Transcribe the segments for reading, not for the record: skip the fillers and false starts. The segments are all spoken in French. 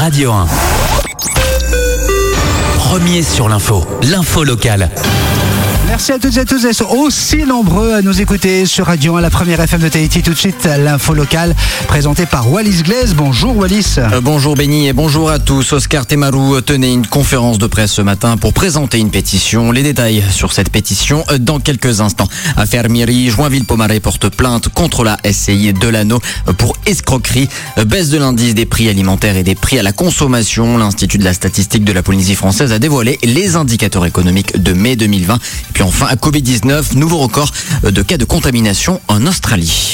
Radio 1. Premier sur l'info locale. Merci à toutes et à tous d'être aussi nombreux à nous écouter sur Radio 1, la première FM de Tahiti. Tout de suite, l'info locale présentée par Wallis Glaise. Bonjour Wallis. Bonjour Benny et bonjour à tous. Oscar Temaru tenait une conférence de presse ce matin pour présenter une pétition. Les détails sur cette pétition dans quelques instants. Affaire Myri, Joinville-Pomaré porte plainte contre la SCI Delano pour escroquerie. Baisse de l'indice des prix alimentaires et des prix à la consommation. L'Institut de la statistique de la Polynésie française a dévoilé les indicateurs économiques de mai 2020. Et puis enfin, à Covid-19, nouveau record de cas de contamination en Australie.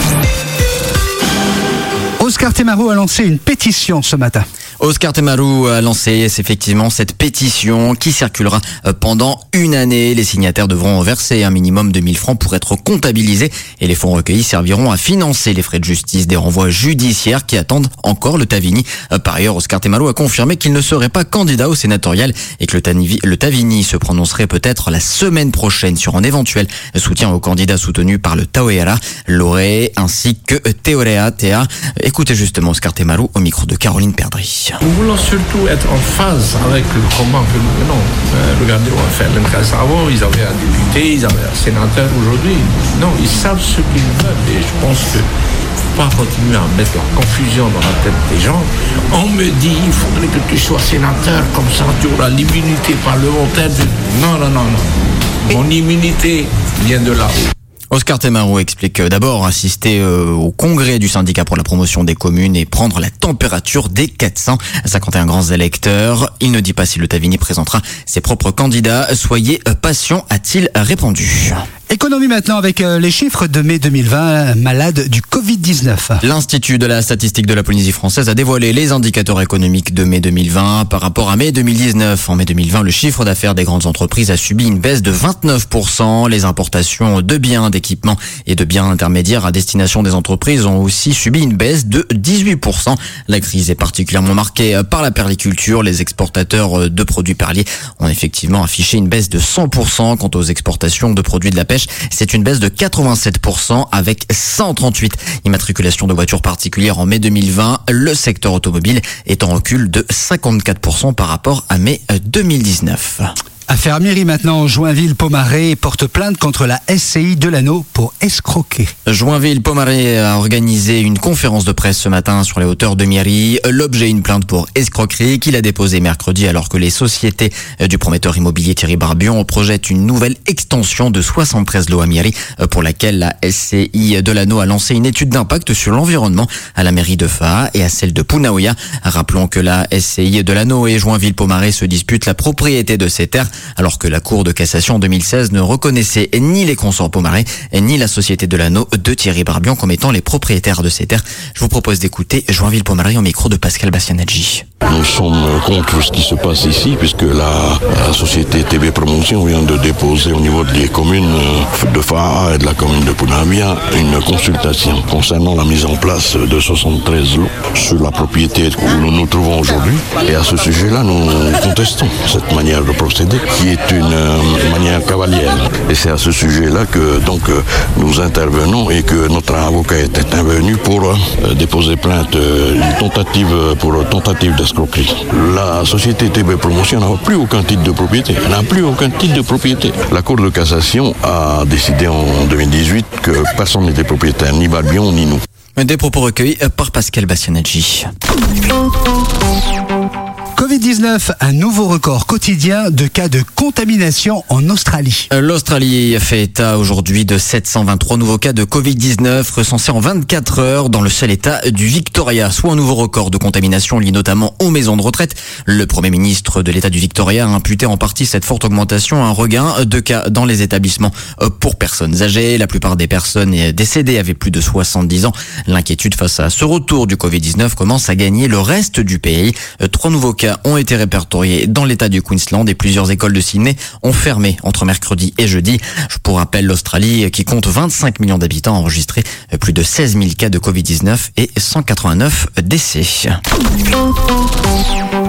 Oscar Temaru a lancé une pétition ce matin. Oscar Temaru a lancé effectivement cette pétition qui circulera pendant une année. Les signataires devront verser un minimum de 1000 francs pour être comptabilisés et les fonds recueillis serviront à financer les frais de justice des renvois judiciaires qui attendent encore le Tavini. Par ailleurs, Oscar Temaru a confirmé qu'il ne serait pas candidat au sénatorial et que le Tavini se prononcerait peut-être la semaine prochaine sur un éventuel soutien au candidat soutenu par le Tauera, Loré ainsi que Teorea Tea. Écoutez justement Oscar Temaru au micro de Caroline Perdry. Nous voulons surtout être en phase avec le combat que nous menons. Regardez, on va faire l'Incasse avant, ils avaient un député, ils avaient un sénateur aujourd'hui. Non, ils savent ce qu'ils veulent et je pense que pas continuer à mettre la confusion dans la tête des gens. On me dit, il faudrait que tu sois sénateur, comme ça tu auras l'immunité parlementaire. Non. Mon immunité vient de là-haut. Oscar Temaru explique d'abord assister au congrès du syndicat pour la promotion des communes et prendre la température des 451 grands électeurs. Il ne dit pas si le Tavini présentera ses propres candidats. Soyez patients, a-t-il répondu. Économie maintenant avec les chiffres de mai 2020, malade du Covid-19. L'Institut de la statistique de la Polynésie française a dévoilé les indicateurs économiques de mai 2020 par rapport à mai 2019. En mai 2020, le chiffre d'affaires des grandes entreprises a subi une baisse de 29%. Les importations de biens, d'équipements et de biens intermédiaires à destination des entreprises ont aussi subi une baisse de 18%. La crise est particulièrement marquée par la perliculture. Les exportateurs de produits perliers ont effectivement affiché une baisse de 100%. Quant aux exportations de produits de la pêche, c'est une baisse de 87% avec 138 immatriculations de voitures particulières en mai 2020. Le secteur automobile est en recul de 54% par rapport à mai 2019. Affaire Myri maintenant, Joinville-Pomaré porte plainte contre la SCI Delano pour escroquer. Joinville-Pomaré a organisé une conférence de presse ce matin sur les hauteurs de Myri. L'objet, une plainte pour escroquerie qu'il a déposée mercredi alors que les sociétés du prometteur immobilier Thierry Barbion projettent une nouvelle extension de 73 lots à Myri pour laquelle la SCI Delano a lancé une étude d'impact sur l'environnement à la mairie de Faa et à celle de Punaoya. Rappelons que la SCI Delano et Joinville-Pomaré se disputent la propriété de ces terres alors que la Cour de cassation en 2016 ne reconnaissait ni les consorts Pomaré ni la société Delano de Thierry Barbion comme étant les propriétaires de ces terres. Je vous propose d'écouter Joinville-Pomaré au micro de Pascal Bastianaggi. Nous sommes contre ce qui se passe ici puisque la société TB Promotion vient de déposer au niveau des communes de Faa et de la commune de Punaoya une consultation concernant la mise en place de 73 lots sur la propriété où nous nous trouvons aujourd'hui. Et à ce sujet-là, nous contestons cette manière de procéder qui est une manière cavalière. Et c'est à ce sujet-là que donc nous intervenons et que notre avocat est intervenu pour déposer plainte pour tentative d'escroquerie. La société TB Promotion n'a plus aucun titre de propriété. Elle n'a plus aucun titre de propriété. La Cour de cassation a décidé en 2018 que personne n'était propriétaire, ni Barbion ni nous. Des propos recueillis par Pascal Bastianaggi. Covid-19, un nouveau record quotidien de cas de contamination en Australie. L'Australie fait état aujourd'hui de 723 nouveaux cas de Covid-19 recensés en 24 heures dans le seul état du Victoria, soit un nouveau record de contamination lié notamment aux maisons de retraite. Le Premier ministre de l'État du Victoria a imputé en partie cette forte augmentation à un regain de cas dans les établissements pour personnes âgées. La plupart des personnes décédées avaient plus de 70 ans. L'inquiétude face à ce retour du Covid-19 commence à gagner le reste du pays. 3 nouveaux cas ont été répertoriés dans l'état du Queensland et plusieurs écoles de Sydney ont fermé entre mercredi et jeudi. Pour rappel, l'Australie, qui compte 25 millions d'habitants, a enregistré plus de 16 000 cas de Covid-19 et 189 décès.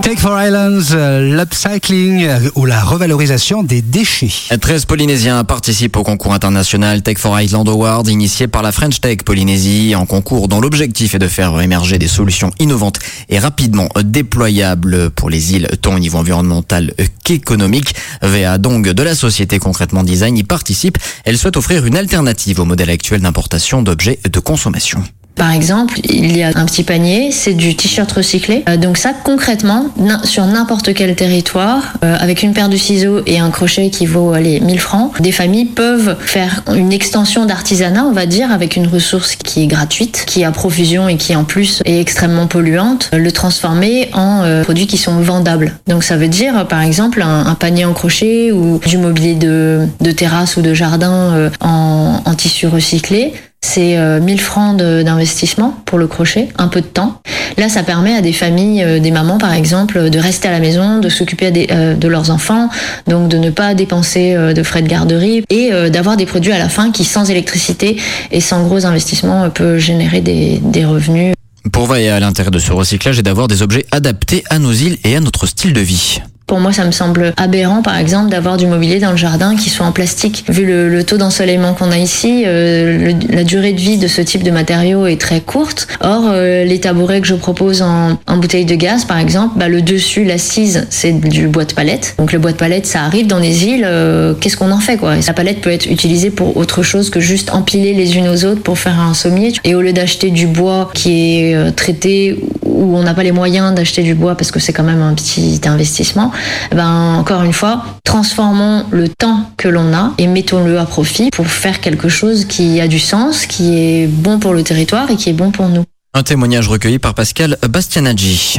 Take for Islands, l'upcycling ou la revalorisation des déchets. 13 Polynésiens participent au concours international Tech for Island Award initié par la French Tech Polynésie, en concours dont l'objectif est de faire émerger des solutions innovantes et rapidement déployables pour les îles tant au niveau environnemental qu'économique. VA Dong de la société Concrètement Design y participe. Elle souhaite offrir une alternative au modèle actuel d'importation d'objets de consommation. Par exemple, il y a un petit panier, c'est du t-shirt recyclé. Donc ça, concrètement, sur n'importe quel territoire, avec une paire de ciseaux et un crochet qui vaut 1000 francs, des familles peuvent faire une extension d'artisanat, on va dire, avec une ressource qui est gratuite, qui est à profusion et qui en plus est extrêmement polluante, le transformer en produits qui sont vendables. Donc ça veut dire, par exemple, un panier en crochet ou du mobilier de terrasse ou de jardin en tissu recyclé. C'est 1000 francs d'investissement pour le crochet, un peu de temps. Là, ça permet à des familles, des mamans par exemple, de rester à la maison, de s'occuper de leurs enfants, donc de ne pas dépenser de frais de garderie et d'avoir des produits à la fin qui, sans électricité et sans gros investissements, peut générer des revenus. Pour VA, l'intérêt de ce recyclage est d'avoir des objets adaptés à nos îles et à notre style de vie. Pour moi, ça me semble aberrant, par exemple, d'avoir du mobilier dans le jardin qui soit en plastique. Vu le taux d'ensoleillement qu'on a ici, la durée de vie de ce type de matériaux est très courte. Or, les tabourets que je propose en bouteille de gaz, par exemple, le dessus, l'assise, c'est du bois de palette. Donc le bois de palette, ça arrive dans les îles. Qu'est-ce qu'on en fait, quoi ? La palette peut être utilisée pour autre chose que juste empiler les unes aux autres pour faire un sommier. Et au lieu d'acheter du bois qui est traité, où on n'a pas les moyens d'acheter du bois parce que c'est quand même un petit investissement, encore une fois, transformons le temps que l'on a et mettons-le à profit pour faire quelque chose qui a du sens, qui est bon pour le territoire et qui est bon pour nous. Un témoignage recueilli par Pascal Bastianaggi.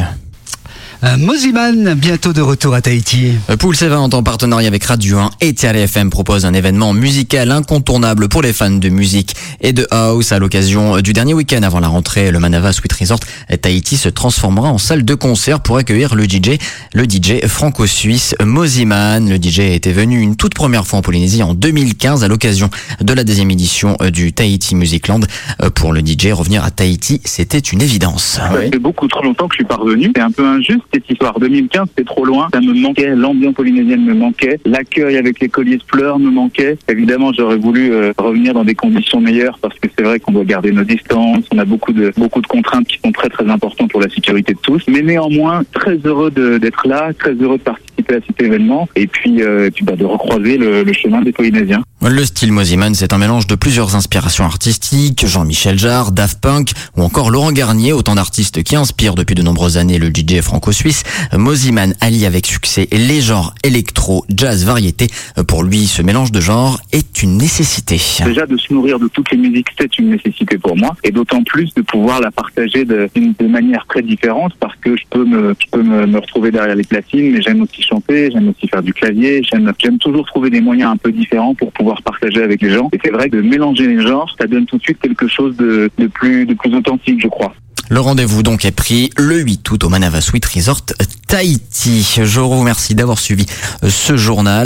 Mosiman, bientôt de retour à Tahiti. Pool C20, en partenariat avec Radio 1 et TRFM, propose un événement musical incontournable pour les fans de musique et de house. À l'occasion du dernier week-end avant la rentrée, le Manava Sweet Resort Tahiti se transformera en salle de concert pour accueillir le DJ franco-suisse Mosiman. Le DJ était venu une toute première fois en Polynésie en 2015 à l'occasion de la 2e édition du Tahiti Music Land. Pour le DJ, revenir à Tahiti, c'était une évidence. Ça fait beaucoup trop longtemps que je suis pas revenu. C'est un peu injuste. Cette histoire 2015, c'était trop loin. Ça me manquait, l'ambiance polynésienne me manquait, l'accueil avec les colliers de fleurs me manquait. Évidemment, j'aurais voulu revenir dans des conditions meilleures parce que c'est vrai qu'on doit garder nos distances. On a beaucoup de contraintes qui sont très très importantes pour la sécurité de tous. Mais néanmoins, très heureux d'être là, très heureux de participer à cet événement et puis de recroiser le chemin des Polynésiens. Le style Mosiman, c'est un mélange de plusieurs inspirations artistiques, Jean-Michel Jarre, Daft Punk ou encore Laurent Garnier, autant d'artistes qui inspirent depuis de nombreuses années le DJ franco-suisse. Mosiman allie avec succès les genres électro, jazz, variété. Pour lui, ce mélange de genres est une nécessité. Déjà, de se nourrir de toutes les musiques, c'est une nécessité pour moi, et d'autant plus de pouvoir la partager de manière très différente, parce que je peux me retrouver derrière les platines, mais j'aime aussi chanter, j'aime aussi faire du clavier, j'aime toujours trouver des moyens un peu différents pour pouvoir partager avec les gens. Et c'est vrai que de mélanger les genres, ça donne tout de suite quelque chose de plus authentique, je crois. Le rendez-vous donc est pris le 8 août au Manava Sweet Resort Tahiti. Je vous remercie d'avoir suivi ce journal.